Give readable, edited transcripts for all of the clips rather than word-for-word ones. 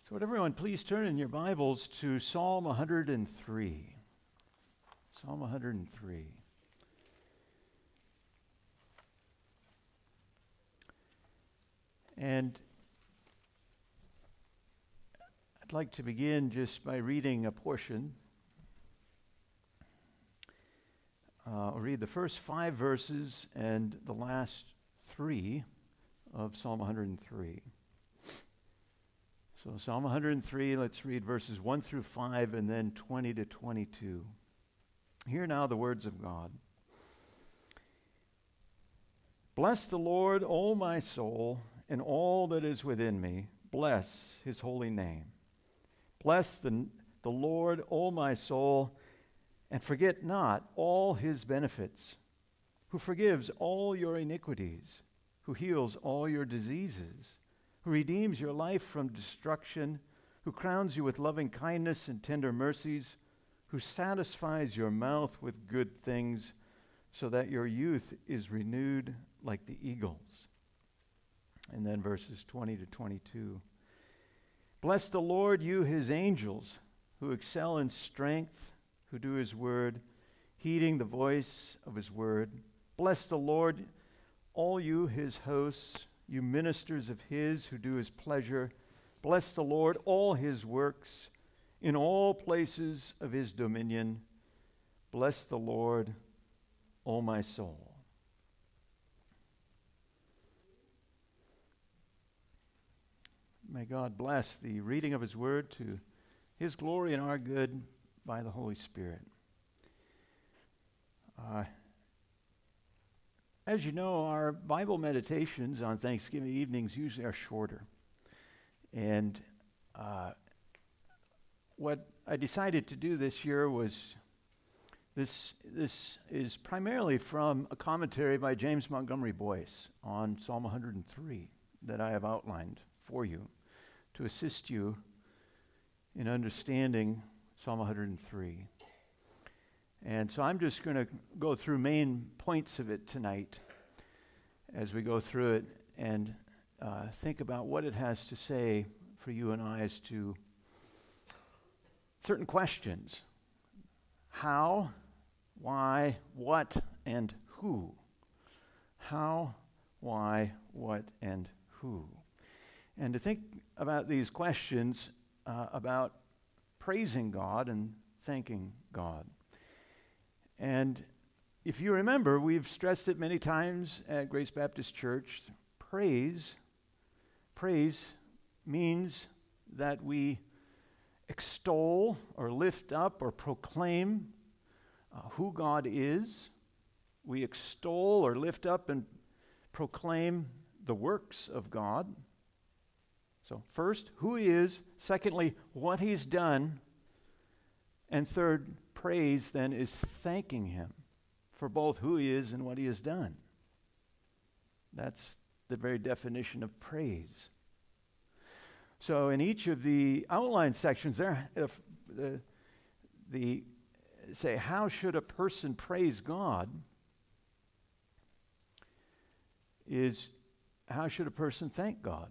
So would everyone please turn in your Bibles to Psalm 103. Psalm 103. And I'd like to begin just by reading a portion. I'll read the first 5 verses and the last 3 of Psalm 103. So Psalm 103, let's read verses 1 through 5 and then 20 to 22. Hear now the words of God. Bless the Lord, O my soul, and all that is within me. Bless his holy name. Bless the Lord, O my soul, and forget not all his benefits, who forgives all your iniquities, who heals all your diseases, who redeems your life from destruction, who crowns you with loving kindness and tender mercies, who satisfies your mouth with good things, so that your youth is renewed like the eagles. And then verses 20 to 22. Bless the Lord, you his angels, who excel in strength, who do his word, heeding the voice of his word. Bless the Lord, all you his hosts, you ministers of his who do his pleasure. Bless the Lord, all his works, in all places of his dominion. Bless the Lord, O my soul. May God bless the reading of his word to his glory and our good by the Holy Spirit. As you know, our Bible meditations on Thanksgiving evenings usually are shorter. And what I decided to do this year was, this is primarily from a commentary by James Montgomery Boyce on Psalm 103 that I have outlined for you to assist you in understanding Psalm 103. And so I'm just going to go through main points of it tonight as we go through it and think about what it has to say for you and I as to certain questions. How, why, what, and who. How, why, what, and who. And to think about these questions about praising God and thanking God. And if you remember, we've stressed it many times at Grace Baptist Church, praise means that we extol or lift up or proclaim who God is. We extol or lift up and proclaim the works of God. So first, who he is. Secondly, what he's done. And third, praise then is thanking him for both who he is and what he has done. That's the very definition of praise. So in each of the outline sections there, the say, how should a person praise God, is how should a person thank God?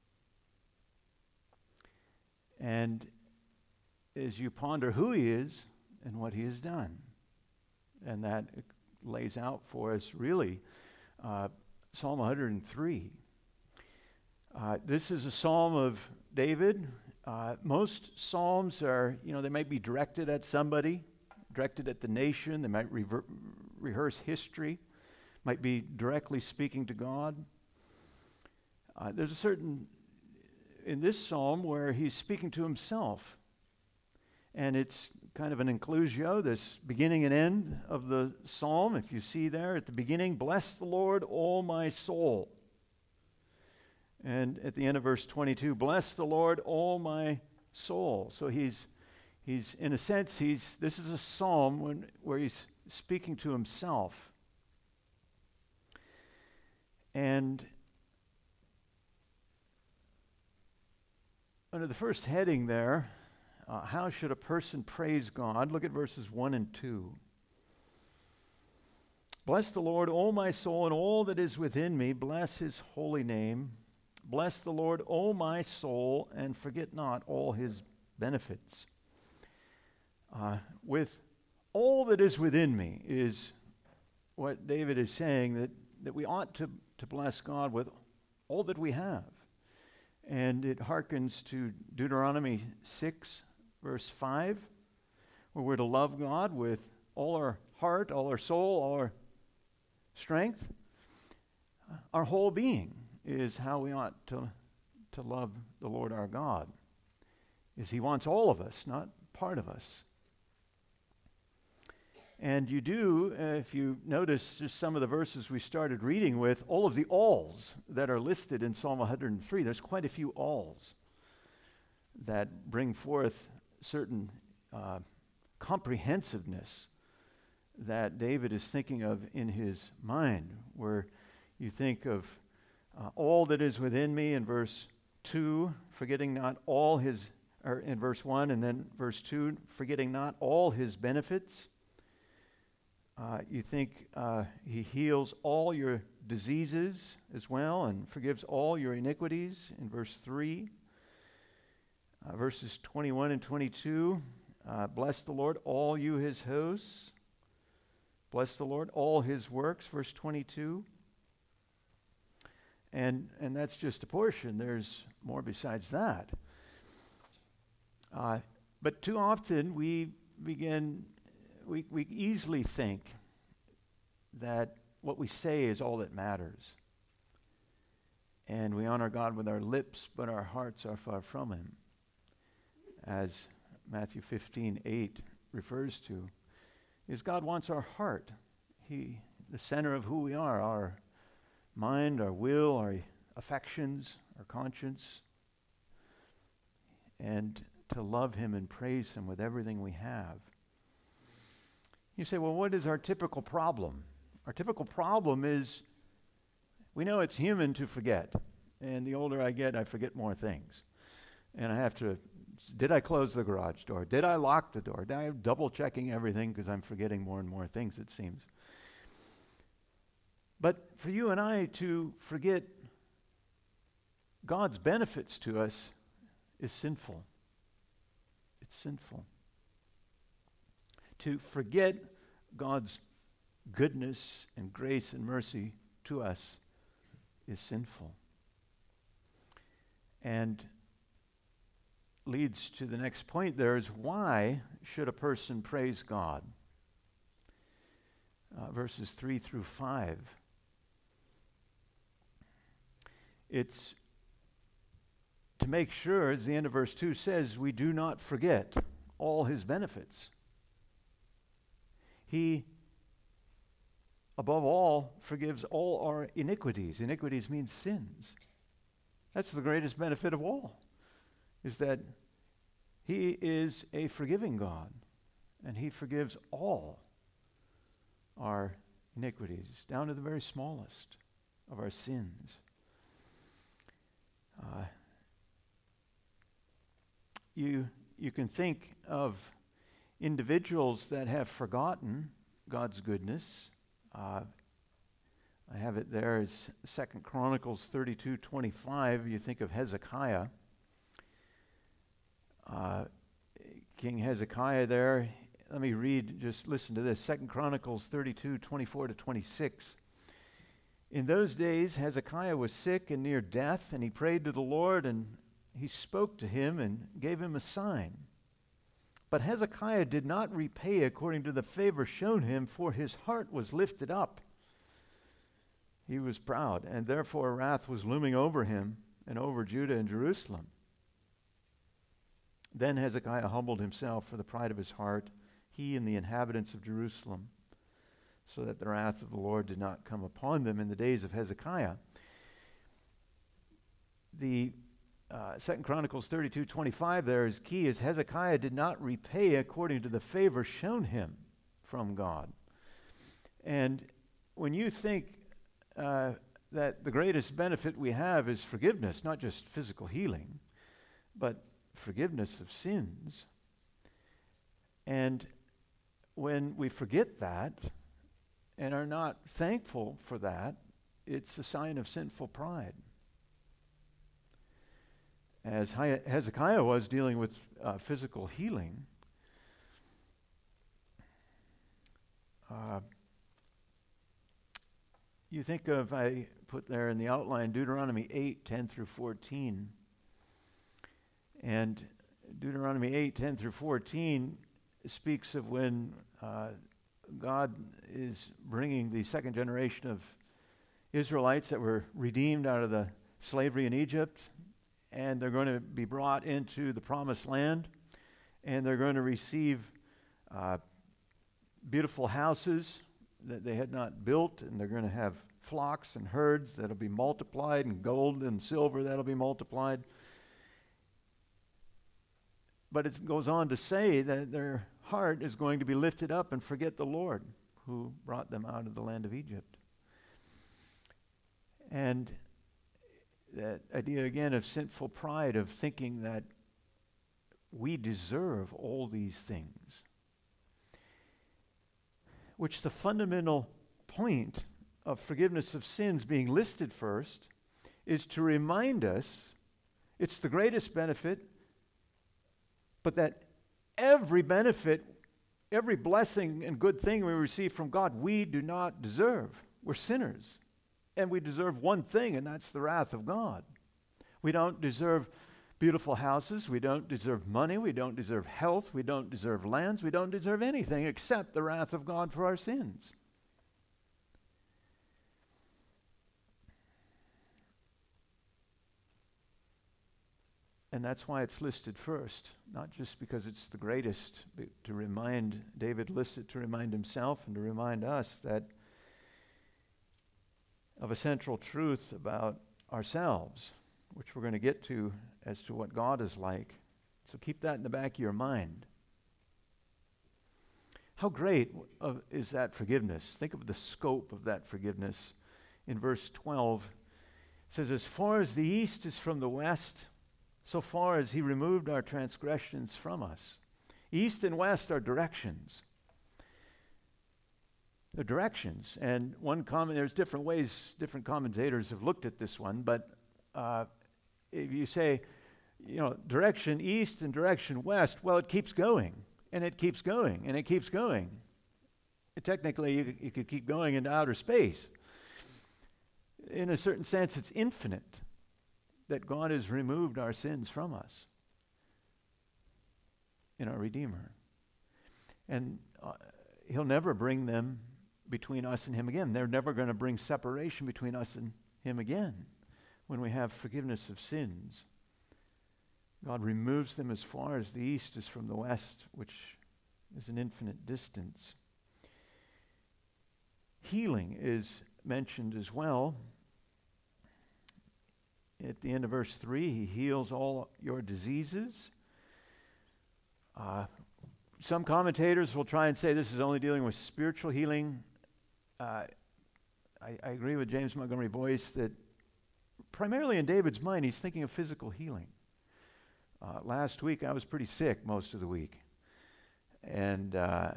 And as you ponder who he is and what he has done, and that lays out for us really Psalm 103. This is a psalm of David. Most psalms are, they might be directed at somebody, directed at the nation. They might rehearse history, might be directly speaking to God. There's a certain, in this psalm, where he's speaking to himself. And it's kind of an inclusio, this beginning and end of the psalm. If you see there at the beginning, bless the Lord, O my soul. And at the end of verse 22, bless the Lord, O my soul. So he's in a sense, this is a psalm where he's speaking to himself. And under the first heading there, how should a person praise God? Look at verses 1 and 2. Bless the Lord, O my soul, and all that is within me. Bless his holy name. Bless the Lord, O my soul, and forget not all his benefits. With all that is within me is what David is saying, that we ought to bless God with all that we have. And it hearkens to Deuteronomy 6, verse 5, where we're to love God with all our heart, all our soul, all our strength. Our whole being is how we ought to love the Lord our God. Is He wants all of us, not part of us. And you do, if you notice just some of the verses we started reading with, all of the alls that are listed in Psalm 103, there's quite a few alls that bring forth certain comprehensiveness that David is thinking of in his mind, where you think of all that is within me in verse 2, forgetting not all his, or in verse 1, and then verse 2, forgetting not all his benefits. You think he heals all your diseases as well and forgives all your iniquities in verse 3. Verses 21 and 22, bless the Lord, all you his hosts. Bless the Lord, all his works, verse 22. And that's just a portion. There's more besides that. But too often we easily think that what we say is all that matters. And we honor God with our lips, but our hearts are far from him. As Matthew 15:8 refers to, is God wants our heart. The center of who we are, our mind, our will, our affections, our conscience, and to love him and praise him with everything we have. You say, well, what is our typical problem? Our typical problem is we know it's human to forget. And the older I get, I forget more things. And I have to, did I close the garage door? Did I lock the door? Did I double checking everything because I'm forgetting more and more things, it seems. But for you and I to forget God's benefits to us is sinful. It's sinful. To forget God's goodness and grace and mercy to us is sinful. And leads to the next point there is, why should a person praise God? Verses 3 through 5. It's to make sure, as the end of verse 2 says, we do not forget all his benefits. He, above all, forgives all our iniquities. Iniquities means sins. That's the greatest benefit of all, is that he is a forgiving God, and he forgives all our iniquities, down to the very smallest of our sins. You can think of individuals that have forgotten God's goodness. I have it there as 2 Chronicles 32:25. You think of Hezekiah. King Hezekiah there. Let me read, just listen to this. 2 Chronicles 32:24-26. In those days Hezekiah was sick and near death, and he prayed to the Lord, and he spoke to him and gave him a sign. But Hezekiah did not repay according to the favor shown him, for his heart was lifted up. He was proud, and therefore wrath was looming over him and over Judah and Jerusalem. Then Hezekiah humbled himself for the pride of his heart, he and the inhabitants of Jerusalem, so that the wrath of the Lord did not come upon them in the days of Hezekiah. The 2 Chronicles 32:25 there is key, is Hezekiah did not repay according to the favor shown him from God. And when you think that the greatest benefit we have is forgiveness, not just physical healing, but forgiveness of sins, and when we forget that and are not thankful for that, it's a sign of sinful pride. as Hezekiah was dealing with physical healing. You think of, I put there in the outline, Deuteronomy 8:10 through 14. And Deuteronomy 8:10 through 14 speaks of when God is bringing the second generation of Israelites that were redeemed out of the slavery in Egypt, and they're going to be brought into the promised land, and they're going to receive beautiful houses that they had not built, and they're going to have flocks and herds that'll be multiplied, and gold and silver that'll be multiplied. But it goes on to say that their heart is going to be lifted up and forget the Lord who brought them out of the land of Egypt. And that idea again of sinful pride, of thinking that we deserve all these things, which the fundamental point of forgiveness of sins being listed first is to remind us it's the greatest benefit, but that every benefit, every blessing and good thing we receive from God, we do not deserve. We're sinners. And we deserve one thing, and that's the wrath of God. We don't deserve beautiful houses. We don't deserve money. We don't deserve health. We don't deserve lands. We don't deserve anything except the wrath of God for our sins. And that's why it's listed first, not just because it's the greatest, but to remind, David lists it to remind himself and to remind us that of a central truth about ourselves, which we're going to get to as to what God is like. So keep that in the back of your mind. How great is that forgiveness? Think of the scope of that forgiveness. In verse 12, it says, as far as the east is from the west, so far as he removed our transgressions from us. East and west are directions. They're directions. And there's different ways, different commentators have looked at this one, but if you say, direction east and direction west, well, it keeps going, and it keeps going, and it keeps going. Technically, you could keep going into outer space. In a certain sense, it's infinite that God has removed our sins from us in our Redeemer. And he'll never bring them between us and him again. They're never going to bring separation between us and him again when we have forgiveness of sins. God removes them as far as the east is from the west, which is an infinite distance. Healing is mentioned as well. At the end of verse 3, he heals all your diseases. Some commentators will try and say this is only dealing with spiritual healing. I agree with James Montgomery Boyce that primarily in David's mind, he's thinking of physical healing. Last week, I was pretty sick most of the week. And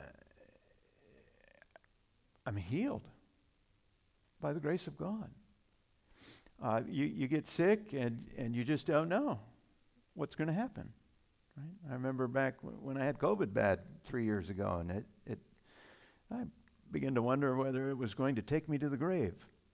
I'm healed by the grace of God. You get sick and you just don't know what's going to happen. Right? I remember back when I had COVID bad 3 years ago, and I began to wonder whether it was going to take me to the grave.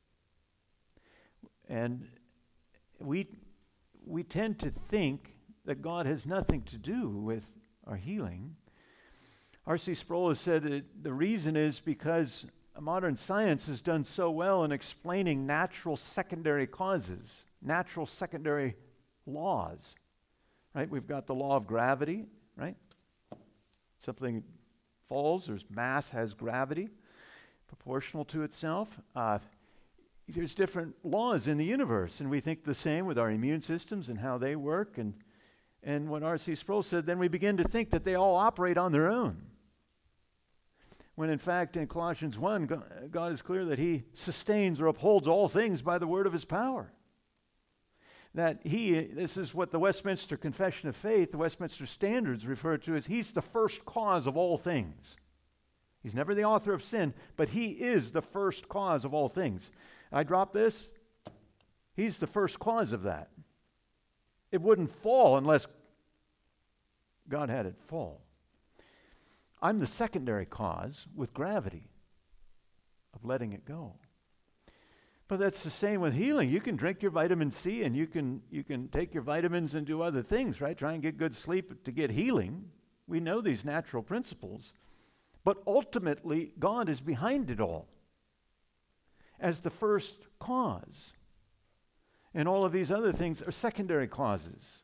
And we tend to think that God has nothing to do with our healing. R.C. Sproul has said that the reason is because modern science has done so well in explaining natural secondary causes, natural secondary laws. Right? We've got the law of gravity, right? Something falls, there's mass has gravity, proportional to itself. There's different laws in the universe, and we think the same with our immune systems and how they work. And what R.C. Sproul said, then we begin to think that they all operate on their own. When in fact, in Colossians 1, God is clear that he sustains or upholds all things by the word of his power. That this is what the Westminster Confession of Faith, the Westminster Standards refer to as he's the first cause of all things. He's never the author of sin, but he is the first cause of all things. I drop this, he's the first cause of that. It wouldn't fall unless God had it fall. I'm the secondary cause with gravity of letting it go. But that's the same with healing. You can drink your vitamin C and you can take your vitamins and do other things, right? Try and get good sleep to get healing. We know these natural principles. But ultimately, God is behind it all as the first cause. And all of these other things are secondary causes.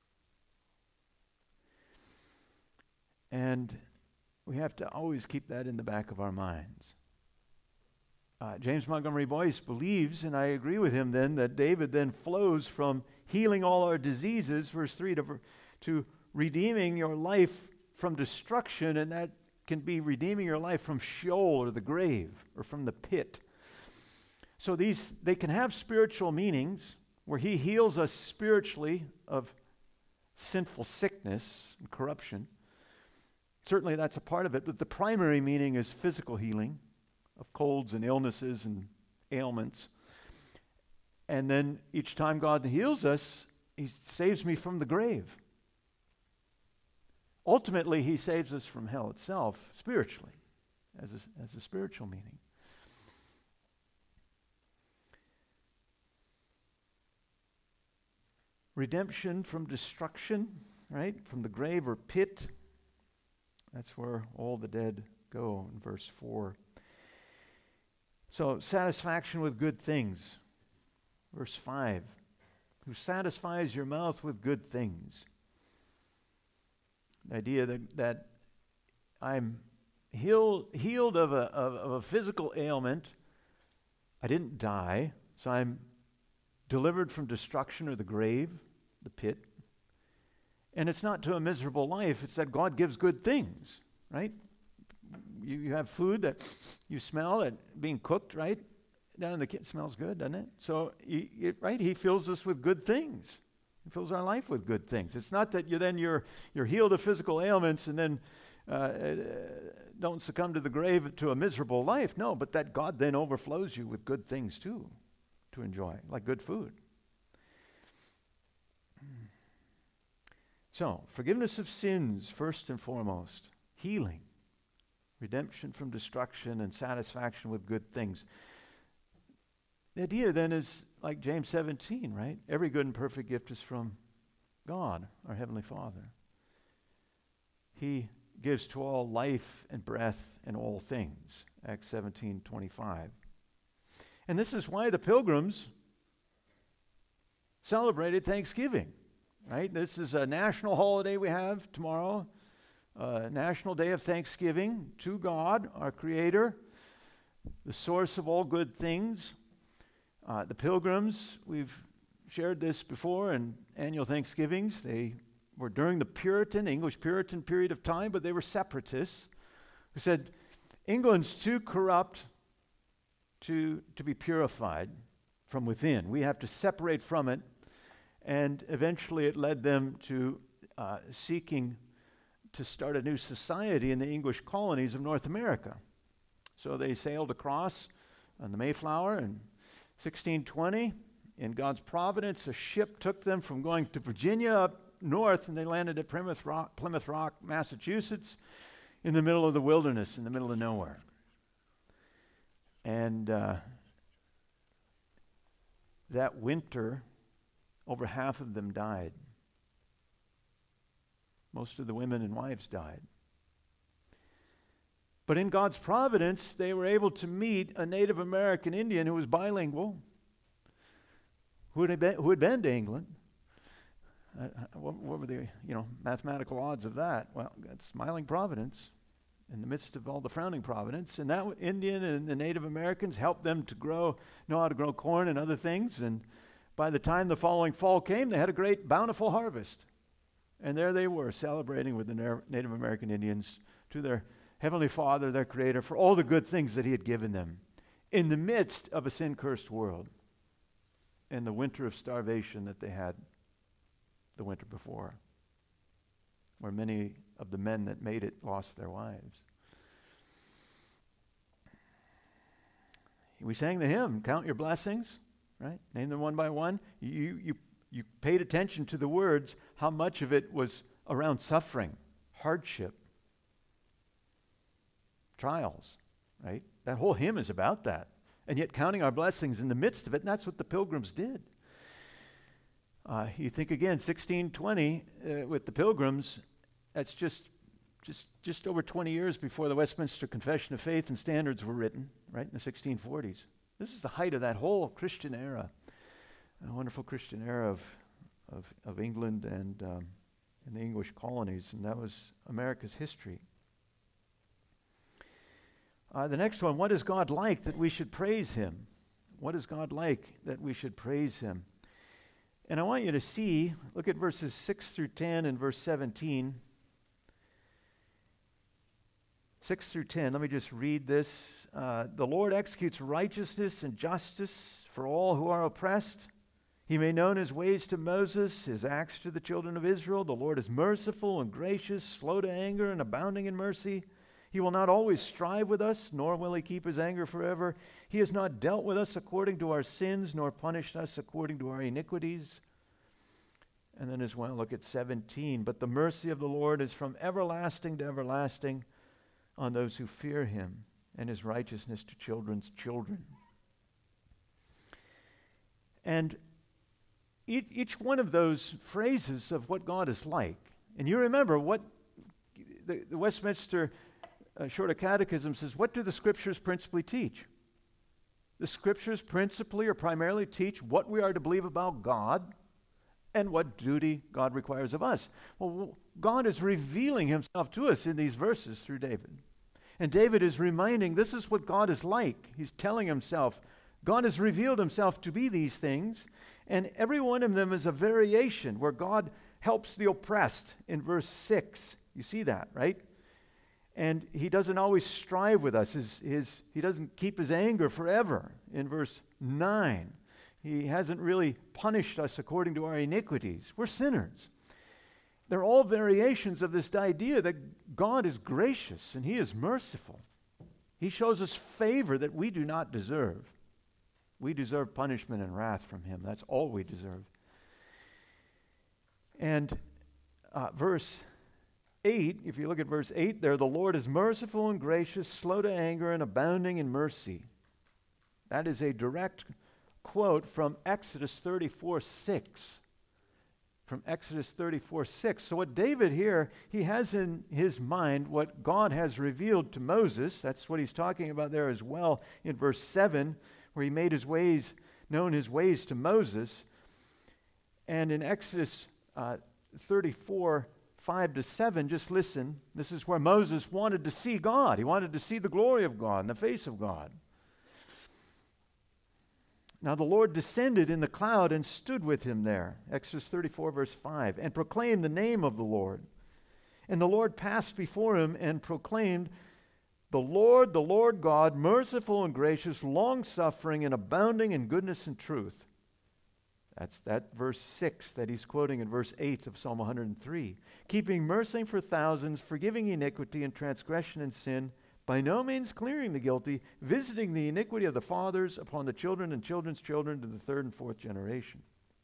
And we have to always keep that in the back of our minds. James Montgomery Boyce believes, and I agree with him then, that David then flows from healing all our diseases, verse 3, to redeeming your life from destruction, and that can be redeeming your life from Sheol or the grave or from the pit. So they can have spiritual meanings where he heals us spiritually of sinful sickness and corruption. Certainly that's a part of it, but the primary meaning is physical healing of colds and illnesses and ailments. And then each time God heals us, he saves me from the grave. Ultimately, he saves us from hell itself, spiritually, as a spiritual meaning. Redemption from destruction, right? From the grave or pit. That's where all the dead go in verse 4. So, satisfaction with good things. Verse 5. Who satisfies your mouth with good things. The idea that I'm healed of a physical ailment. I didn't die, so I'm delivered from destruction or the grave, the pit. And it's not to a miserable life. It's that God gives good things, right? You have food that you smell that being cooked, right? Down in the kitchen smells good, doesn't it? So, right? He fills us with good things. He fills our life with good things. It's not that you're healed of physical ailments and then don't succumb to the grave to a miserable life. No, but that God then overflows you with good things too to enjoy, like good food. So, forgiveness of sins first and foremost. Healing. Redemption from destruction and satisfaction with good things. The idea then is like James 17, right? Every good and perfect gift is from God, our Heavenly Father. He gives to all life and breath and all things. Acts 17:25. And this is why the pilgrims celebrated Thanksgiving, right? This is a national holiday we have tomorrow. National Day of Thanksgiving to God, our Creator, the source of all good things. The pilgrims, we've shared this before in annual Thanksgivings. They were during the English Puritan period of time, but they were separatists who said, England's too corrupt to be purified from within. We have to separate from it. And eventually it led them to seeking to start a new society in the English colonies of North America. So they sailed across on the Mayflower in 1620. In God's providence, a ship took them from going to Virginia up north, and they landed at Plymouth Rock, Massachusetts, in the middle of the wilderness, in the middle of nowhere. And that winter, over half of them died. Most of the women and wives died. But in God's providence, they were able to meet a Native American Indian who was bilingual, who had been to England. What were the mathematical odds of that? Well, that's smiling providence in the midst of all the frowning providence. And that Indian and the Native Americans helped them to know how to grow corn and other things. And by the time the following fall came, they had a great bountiful harvest. And there they were, celebrating with the Native American Indians to their Heavenly Father, their Creator, for all the good things that He had given them in the midst of a sin-cursed world and the winter of starvation that they had the winter before, where many of the men that made it lost their wives. We sang the hymn, Count Your Blessings, right? Name them one by one. You you paid attention to the words, how much of it was around suffering, hardship, trials, right? That whole hymn is about that. And yet counting our blessings in the midst of it, and that's what the Pilgrims did. You think again, 1620 with the Pilgrims, that's just over 20 years before the Westminster Confession of Faith and Standards were written, right, in the 1640s. This is the height of that whole Christian era, a wonderful Christian era of England and the English colonies, and that was America's history. The next one, what is God like that we should praise him? What is God like that we should praise him? And I want you to see, look at verses 6 through 10 and verse 17. 6 through 10, let me just read this. The Lord executes righteousness and justice for all who are oppressed. He made known his ways to Moses, his acts to the children of Israel. The Lord is merciful and gracious, slow to anger and abounding in mercy. He will not always strive with us, nor will he keep his anger forever. He has not dealt with us according to our sins, nor punished us according to our iniquities. And then as well, look at 17. But the mercy of the Lord is from everlasting to everlasting on those who fear him, and his righteousness to children's children. And each one of those phrases of what God is like, and you remember what the Westminster Shorter Catechism says, what do the Scriptures principally teach? The Scriptures principally or primarily teach what we are to believe about God and what duty God requires of us. Well, God is revealing himself to us in these verses through David. And David is reminding, this is what God is like. He's telling himself, God has revealed himself to be these things, and every one of them is a variation where God helps the oppressed in verse 6. You see that, right? And he doesn't always strive with us. He doesn't keep his anger forever in verse 9. He hasn't really punished us according to our iniquities. We're sinners. They're all variations of this idea that God is gracious and he is merciful. He shows us favor that we do not deserve. We deserve punishment and wrath from him. That's all we deserve. And verse 8, if you look at verse 8 there, the Lord is merciful and gracious, slow to anger and abounding in mercy. That is a direct quote from Exodus 34:6. From Exodus 34:6. So what David here, he has in his mind what God has revealed to Moses. That's what he's talking about there as well in verse 7, where he made his ways known to Moses. And in Exodus 34:5-7, just listen. This is where Moses wanted to see God. He wanted to see the glory of God and the face of God. Now the Lord descended in the cloud and stood with him there, Exodus 34, verse 5, and proclaimed the name of the Lord. And the Lord passed before him and proclaimed, the Lord God, merciful and gracious, long-suffering and abounding in goodness and truth. That's that verse 6 that he's quoting in verse 8 of Psalm 103. Keeping mercy for thousands, forgiving iniquity and transgression and sin, by no means clearing the guilty, visiting the iniquity of the fathers upon the children and children's children to the third and fourth generation.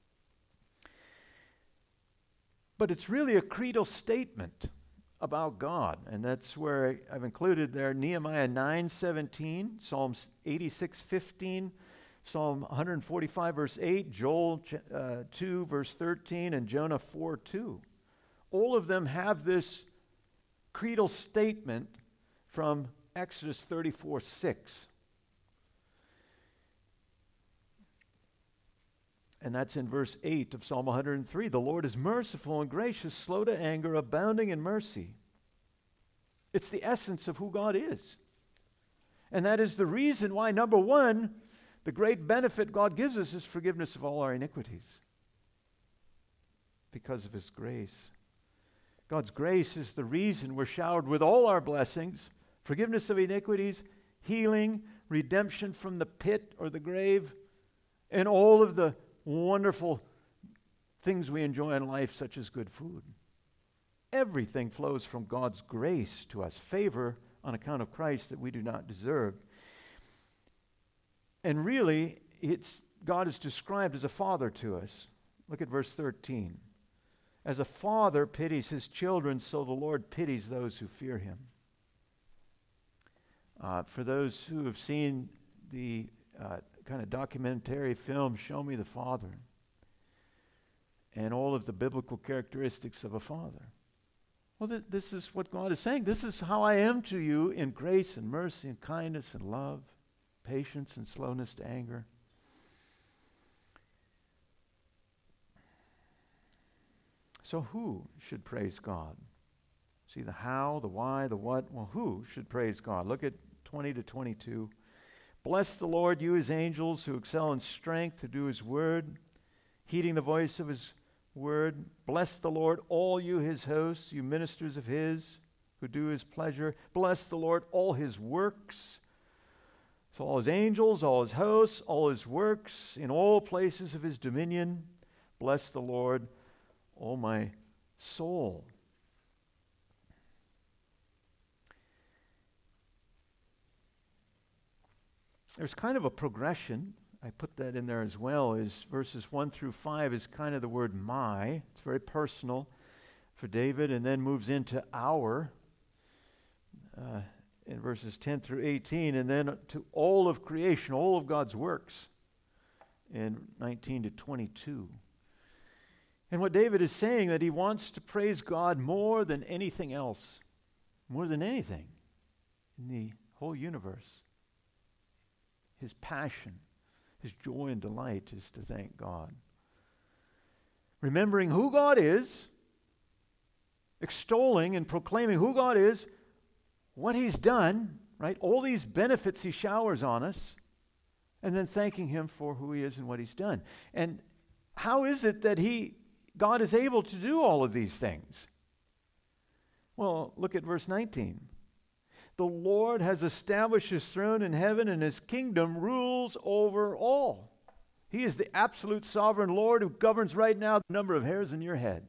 But it's really a creedal statement about God, and that's where I've included there Nehemiah 9:17, Psalms 86:15, Psalm 145 verse 8, Joel 2 verse 13, and Jonah 4:2. All of them have this creedal statement from Exodus 34:6. And that's in verse 8 of Psalm 103. The Lord is merciful and gracious, slow to anger, abounding in mercy. It's the essence of who God is. And that is the reason why, number one, the great benefit God gives us is forgiveness of all our iniquities. Because of his grace. God's grace is the reason we're showered with all our blessings, forgiveness of iniquities, healing, redemption from the pit or the grave, and all of the wonderful things we enjoy in life, such as good food. Everything flows from God's grace to us, favor on account of Christ that we do not deserve. And really, God is described as a father to us. Look at verse 13. As a father pities his children, so the Lord pities those who fear him. For those who have seen the kind of documentary film, Show Me the Father, and all of the biblical characteristics of a father. Well, this is what God is saying. This is how I am to you in grace and mercy and kindness and love, patience and slowness to anger. So who should praise God? See the how, the why, the what. Well, who should praise God? Look at 20 to 22. Bless the Lord, you his angels who excel in strength, who do his word, heeding the voice of his word. Bless the Lord, all you his hosts, you ministers of his who do his pleasure. Bless the Lord, all his works. So all his angels, all his hosts, all his works, in all places of his dominion. Bless the Lord, O my soul. There's kind of a progression. I put that in there as well, is verses 1 through 5 is kind of the word my. It's very personal for David, and then moves into our in verses 10 through 18, and then to all of creation, all of God's works in 19 to 22. And what David is saying, that he wants to praise God more than anything else, more than anything in the whole universe. His passion, his joy and delight is to thank God. Remembering who God is, extolling and proclaiming who God is, what he's done, right? All these benefits he showers on us, and then thanking him for who he is and what he's done. And how is it that God is able to do all of these things? Well, look at verse 19. The Lord has established his throne in heaven, and his kingdom rules over all. He is the absolute sovereign Lord who governs right now the number of hairs in your head.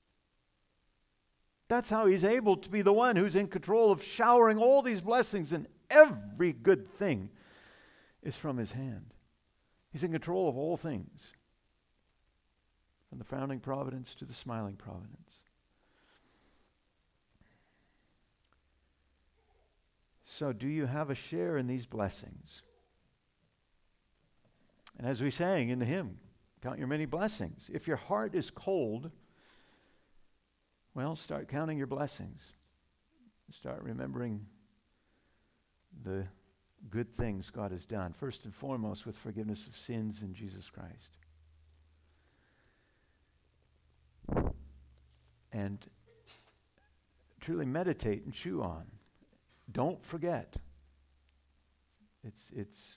That's how he's able to be the one who's in control of showering all these blessings, and every good thing is from his hand. He's in control of all things, from the frowning providence to the smiling providence. So do you have a share in these blessings? And as we sang in the hymn, count your many blessings. If your heart is cold, well, start counting your blessings. Start remembering the good things God has done. First and foremost, with forgiveness of sins in Jesus Christ. And truly meditate and chew on. Don't forget. It's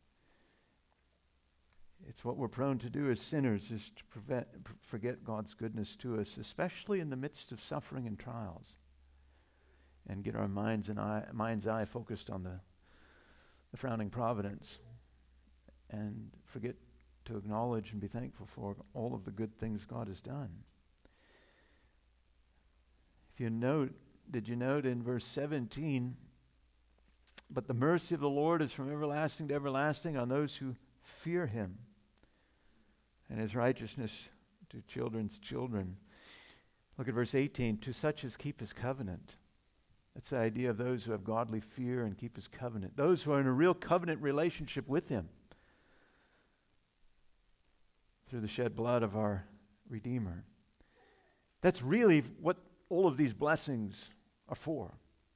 what we're prone to do as sinners, is to forget God's goodness to us, especially in the midst of suffering and trials, and get our mind's eye focused on the frowning providence, and forget to acknowledge and be thankful for all of the good things God has done. Did you note in verse 17, but the mercy of the Lord is from everlasting to everlasting on those who fear him, and his righteousness to children's children. Look at verse 18, to such as keep his covenant. That's the idea of those who have godly fear and keep his covenant. Those who are in a real covenant relationship with him through the shed blood of our Redeemer. That's really what all of these blessings are for.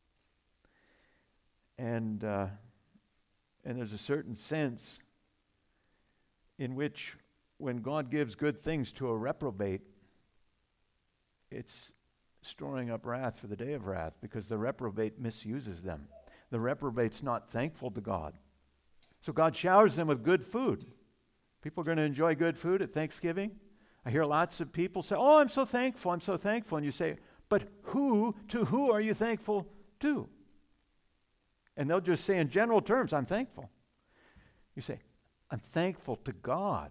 And there's a certain sense in which when God gives good things to a reprobate, it's storing up wrath for the day of wrath, because the reprobate misuses them. The reprobate's not thankful to God. So God showers them with good food. People are going to enjoy good food at Thanksgiving. I hear lots of people say, oh, I'm so thankful, I'm so thankful. And you say, but who are you thankful to? And they'll just say in general terms, I'm thankful. You say, I'm thankful to God.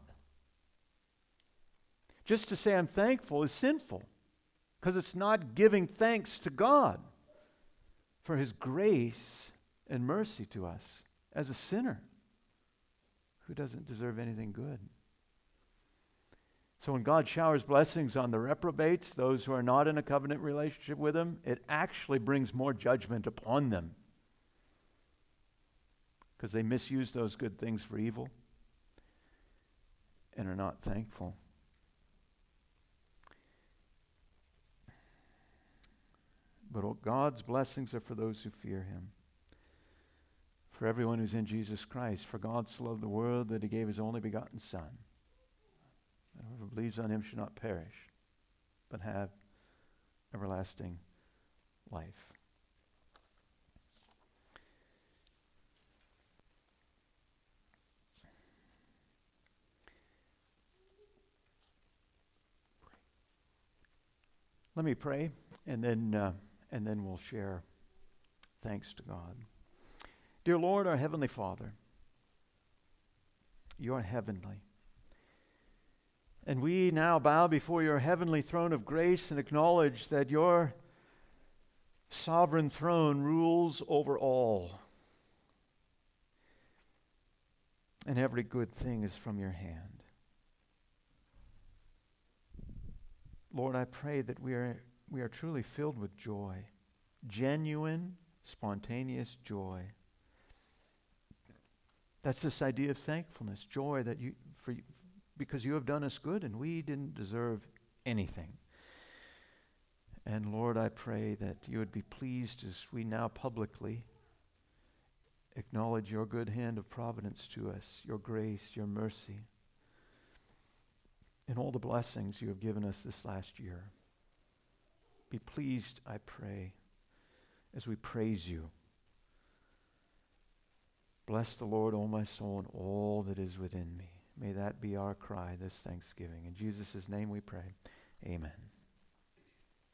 Just to say I'm thankful is sinful, because it's not giving thanks to God for his grace and mercy to us as a sinner who doesn't deserve anything good. So when God showers blessings on the reprobates, those who are not in a covenant relationship with him, it actually brings more judgment upon them because they misuse those good things for evil and are not thankful. But God's blessings are for those who fear him, for everyone who's in Jesus Christ. For God so loved the world that he gave his only begotten Son, that whoever believes on him should not perish, but have everlasting life. Let me pray, and then we'll share thanks to God. Dear Lord, our Heavenly Father, you are heavenly. And we now bow before your heavenly throne of grace and acknowledge that your sovereign throne rules over all. And every good thing is from your hand. Lord, I pray that we are truly filled with joy, genuine, spontaneous joy. That's this idea of thankfulness, joy that because you have done us good and we didn't deserve anything. And Lord, I pray that you would be pleased as we now publicly acknowledge your good hand of providence to us, your grace, your mercy, and all the blessings you have given us this last year. Be pleased, I pray, as we praise you. Bless the Lord, O my soul, and all that is within me. May that be our cry this Thanksgiving. In Jesus' name we pray. Amen.